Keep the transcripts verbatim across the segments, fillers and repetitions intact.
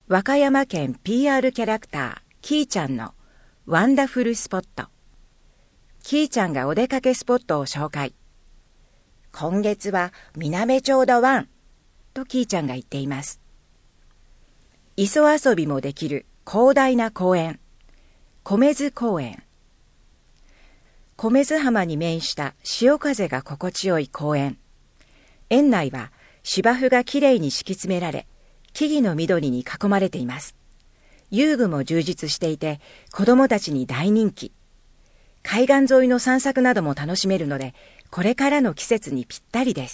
和歌山県 ピーアール キャラクターキーちゃんのワンダフルスポット。キーちゃんがお出かけスポットを紹介。今月はみなべ町だワンとキーちゃんが言っています。磯遊びもできる広大な公園、米津公園。米津浜に面した潮風が心地よい公園。園内は芝生がきれいに敷き詰められ、木々の緑に囲まれています。遊具も充実していて、子供たちに大人気。海岸沿いの散策なども楽しめるので、これからの季節にぴったりです。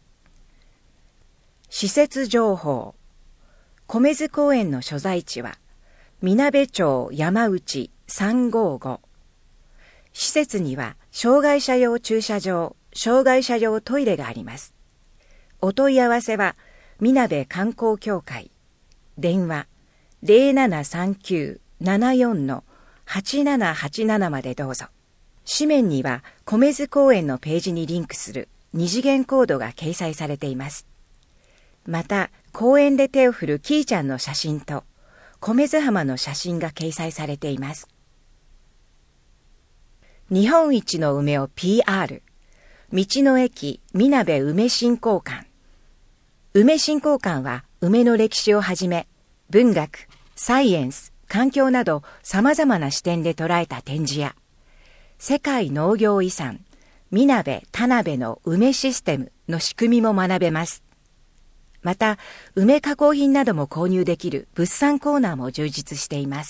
施設情報。米津公園の所在地は、みなべ町山内さんごーご。施設には、障害者用駐車場、障害者用トイレがあります。お問い合わせは、みなべ観光協会。電話、ゼロななさんきゅう ななよん はちななはちななまでどうぞ。紙面には、米津公園のページにリンクする二次元コードが掲載されています。また、公園で手を振るキーちゃんの写真と、米津浜の写真が掲載されています。日本一の梅を ピーアール。道の駅みなべ梅振興館。梅振興館は梅の歴史をはじめ、文学、サイエンス、環境など様々な視点で捉えた展示や、世界農業遺産、みなべ田辺の梅システムの仕組みも学べます。また、梅加工品なども購入できる物産コーナーも充実しています。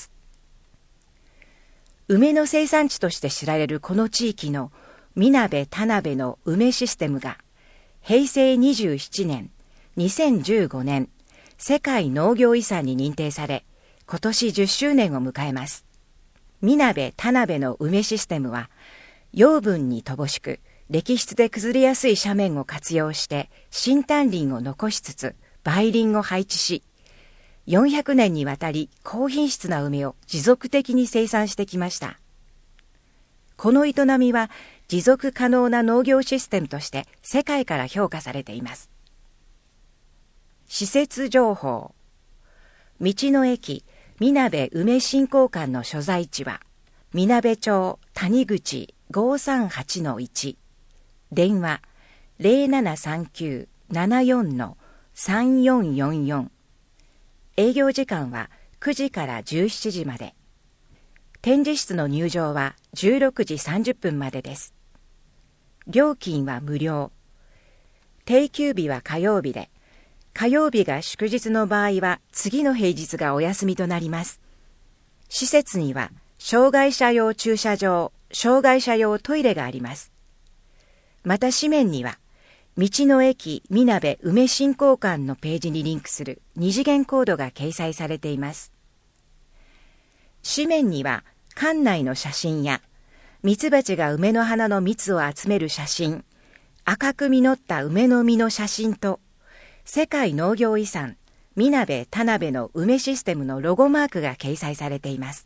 梅の生産地として知られるこの地域のみなべ田辺の梅システムが、へいせいにじゅうななねん、にせんじゅうごねん、世界農業遺産に認定され、今年じゅっしゅうねんを迎えます。みなべ田辺の梅システムは、養分に乏しく、礫質で崩れやすい斜面を活用して、新丹林を残しつつ、梅林を配置し、よんひゃくねんにわたり高品質な梅を持続的に生産してきました。この営みは、持続可能な農業システムとして世界から評価されています。施設情報。道の駅みなべ梅振興館の所在地は、みなべ町谷口 ごーさんはちのいち。電話 ゼロななさんきゅう ななよん さんよんよんよん。営業時間はくじからじゅうしちじまで。展示室の入場はじゅうろくじさんじゅっぷんまでです。料金は無料。定休日は火曜日で、火曜日が祝日の場合は次の平日がお休みとなります。施設には障害者用駐車場、障害者用トイレがあります。また紙面には、道の駅みなべ梅振興館のページにリンクする二次元コードが掲載されています。紙面には館内の写真や、ミツバチが梅の花の蜜を集める写真、赤く実った梅の実の写真と、世界農業遺産みなべ田辺の梅システムのロゴマークが掲載されています。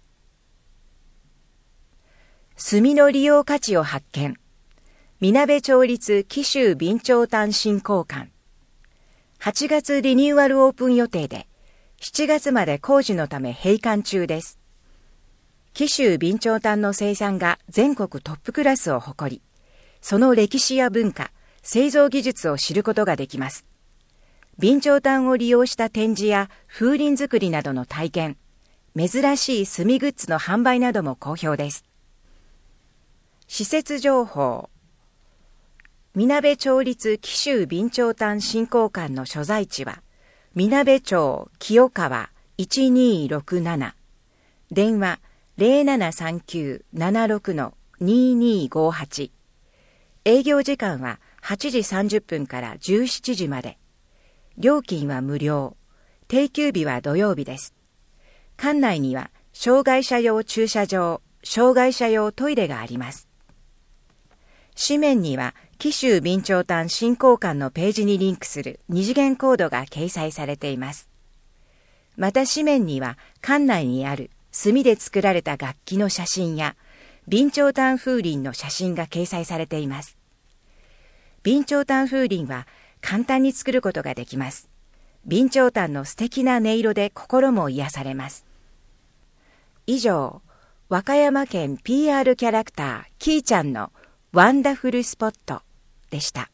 炭の利用価値を発見。みなべ町立紀州備長炭振興館。はちがつリニューアルオープン予定で、しちがつまで工事のため閉館中です。紀州備長炭の生産が全国トップクラスを誇り、その歴史や文化、製造技術を知ることができます。備長炭を利用した展示や風鈴作りなどの体験、珍しい炭グッズの販売なども好評です。施設情報。みなべ町立紀州備長炭振興館の所在地は、みなべ町清川いちにーろくなな。電話ゼロななさんきゅう ななろく にーにーごはち。営業時間ははちじさんじゅっぷんからじゅうしちじまで。料金は無料。定休日は土曜日です。館内には障害者用駐車場、障害者用トイレがあります。紙面には紀州備長炭振興館のページにリンクする二次元コードが掲載されています。また紙面には館内にある炭で作られた楽器の写真や備長炭風鈴の写真が掲載されています。備長炭風鈴は簡単に作ることができます。 備長炭の素敵な音色で心も癒されます。以上、和歌山県 ピーアール キャラクターキーちゃんのワンダフルスポットでした。